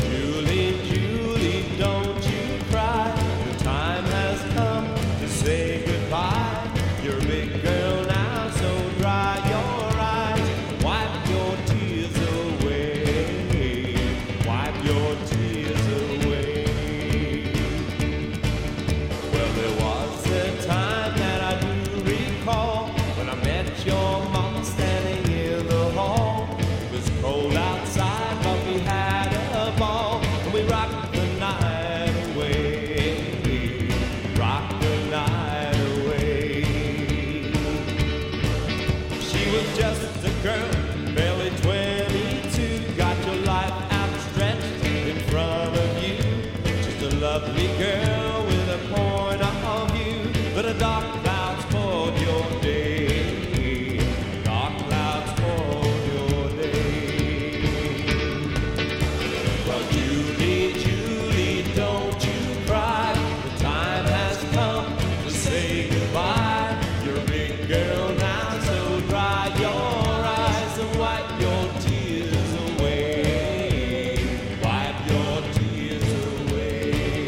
Julie, Julie, don't you cry. The time has come to say goodbye. You're a big girl now, so dry your eyes. Wipe your tears away. Wipe your tears away. Well, there was a time that I do recall when I met your mama standing in the hall. It was cold outside, but we had a ball, and we rocked the night away. Rocked the night away. She was just a girl, barely 22. Got your life outstretched in front of you. Just a lovely girl with a point of view, but a dark cloud spoiled your day. Dark cloud spoiled your day. Well, Julie, Julie, don't you cry. The time has come to say goodbye. You're a big girl now, so dry your eyes and wipe your tears away. Wipe your tears away.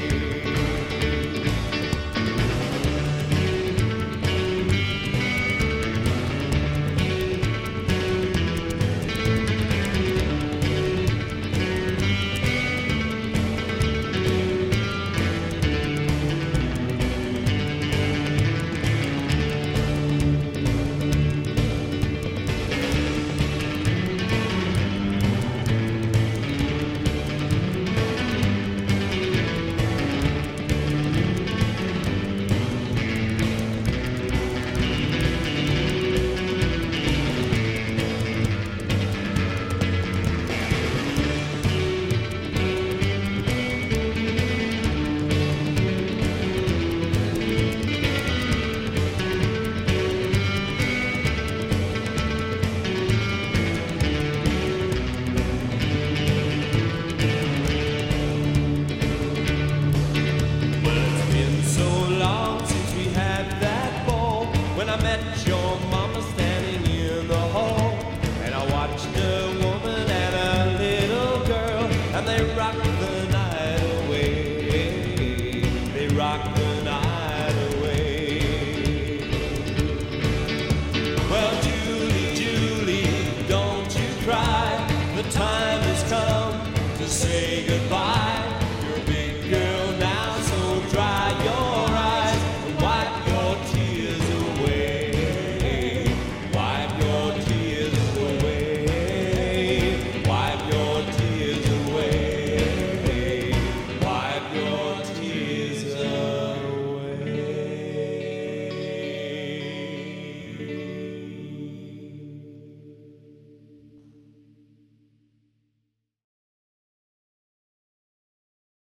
When I met your mama standing in the hall, and I watched a woman and a little girl, and they rocked the